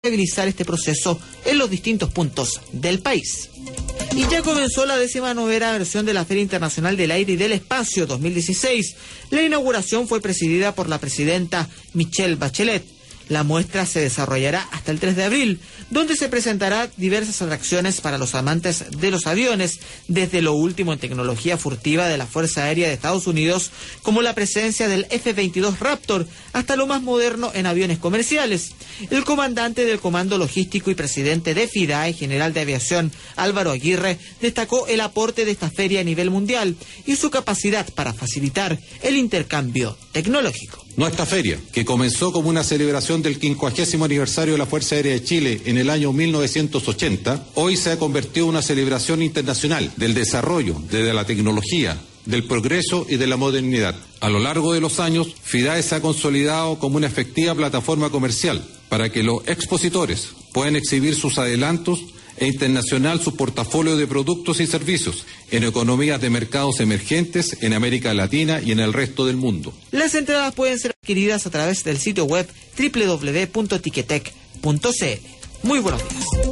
estabilizar este proceso en los distintos puntos del país. Y ya comenzó la 19ª versión de la Feria Internacional del Aire y del Espacio 2016. La inauguración fue presidida por la presidenta Michelle Bachelet. La muestra se desarrollará hasta el 3 de abril, donde se presentará diversas atracciones para los amantes de los aviones, desde lo último en tecnología furtiva de la Fuerza Aérea de Estados Unidos, como la presencia del F-22 Raptor, hasta lo más moderno en aviones comerciales. El comandante del Comando Logístico y presidente de FIDAE, general de aviación Álvaro Aguirre, destacó el aporte de esta feria a nivel mundial y su capacidad para facilitar el intercambio tecnológico. Nuestra feria, que comenzó como una celebración del 50º aniversario de la Fuerza Aérea de Chile en el año 1980, hoy se ha convertido en una celebración internacional del desarrollo, de la tecnología, del progreso y de la modernidad. A lo largo de los años, FIDAE se ha consolidado como una efectiva plataforma comercial para que los expositores puedan exhibir sus adelantos e internacional su portafolio de productos y servicios en economías de mercados emergentes en América Latina y en el resto del mundo. Las entradas pueden ser adquiridas a través del sitio web www.ticketek.cl. Muy buenos días.